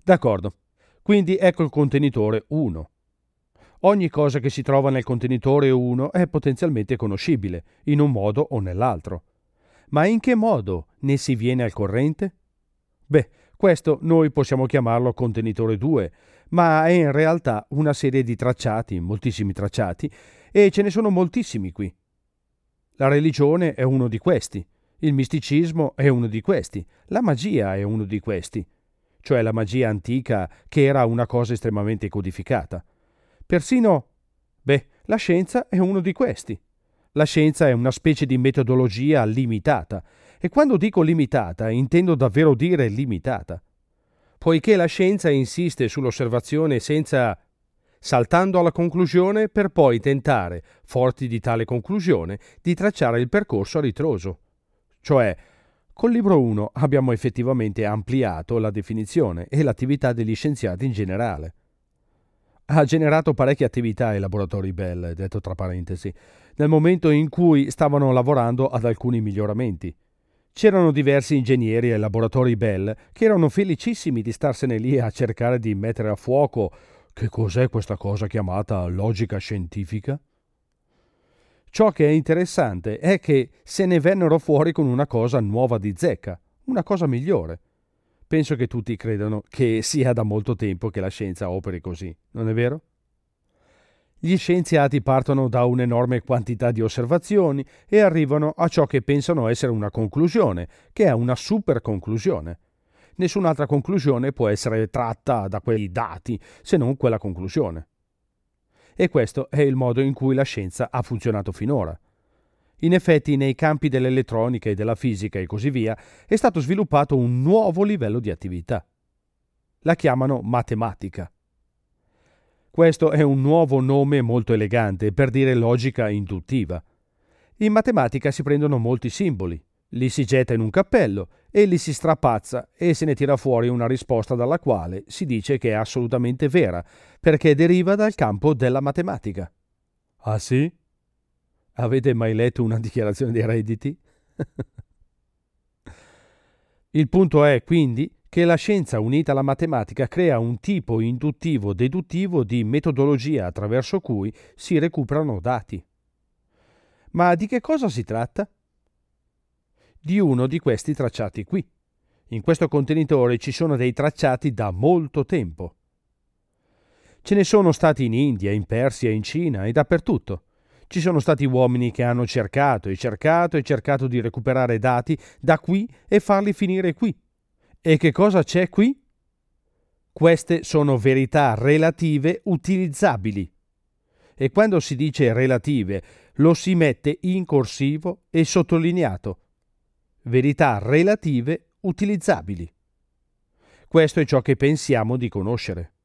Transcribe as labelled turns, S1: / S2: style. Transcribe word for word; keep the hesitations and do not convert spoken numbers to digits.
S1: D'accordo. Quindi ecco il contenitore uno. Ogni cosa che si trova nel contenitore uno è potenzialmente conoscibile, in un modo o nell'altro. Ma in che modo ne si viene al corrente? Beh, questo noi possiamo chiamarlo contenitore due, ma è in realtà una serie di tracciati, moltissimi tracciati, e ce ne sono moltissimi qui. La religione è uno di questi, il misticismo è uno di questi, la magia è uno di questi, cioè la magia antica che era una cosa estremamente codificata. Persino, beh, la scienza è uno di questi. La scienza è una specie di metodologia limitata, e quando dico limitata intendo davvero dire limitata. Poiché la scienza insiste sull'osservazione senza saltando alla conclusione per poi tentare, forti di tale conclusione, di tracciare il percorso a ritroso. Cioè, col libro uno abbiamo effettivamente ampliato la definizione e l'attività degli scienziati in generale. Ha generato parecchie attività ai laboratori Bell, detto tra parentesi, nel momento in cui stavano lavorando ad alcuni miglioramenti. C'erano diversi ingegneri ai laboratori Bell che erano felicissimi di starsene lì a cercare di mettere a fuoco che cos'è questa cosa chiamata logica scientifica. Ciò che è interessante è che se ne vennero fuori con una cosa nuova di zecca, una cosa migliore. Penso che tutti credano che sia da molto tempo che la scienza operi così, non è vero? Gli scienziati partono da un'enorme quantità di osservazioni e arrivano a ciò che pensano essere una conclusione, che è una super conclusione. Nessun'altra conclusione può essere tratta da quei dati se non quella conclusione. E questo è il modo in cui la scienza ha funzionato finora. In effetti, nei campi dell'elettronica e della fisica e così via, è stato sviluppato un nuovo livello di attività. La chiamano matematica. Questo è un nuovo nome molto elegante per dire logica induttiva. In matematica si prendono molti simboli, li si getta in un cappello e li si strapazza e se ne tira fuori una risposta dalla quale si dice che è assolutamente vera, perché deriva dal campo della matematica. Ah sì? Avete mai letto una dichiarazione dei redditi? Il punto è, quindi, che la scienza unita alla matematica crea un tipo induttivo-deduttivo di metodologia attraverso cui si recuperano dati. Ma di che cosa si tratta? Di uno di questi tracciati qui. In questo contenitore ci sono dei tracciati da molto tempo. Ce ne sono stati in India, in Persia, in Cina e dappertutto. Ci sono stati uomini che hanno cercato e cercato e cercato di recuperare dati da qui e farli finire qui. E che cosa c'è qui? Queste sono verità relative utilizzabili. E quando si dice relative, lo si mette in corsivo e sottolineato. Verità relative utilizzabili. Questo è ciò che pensiamo di conoscere.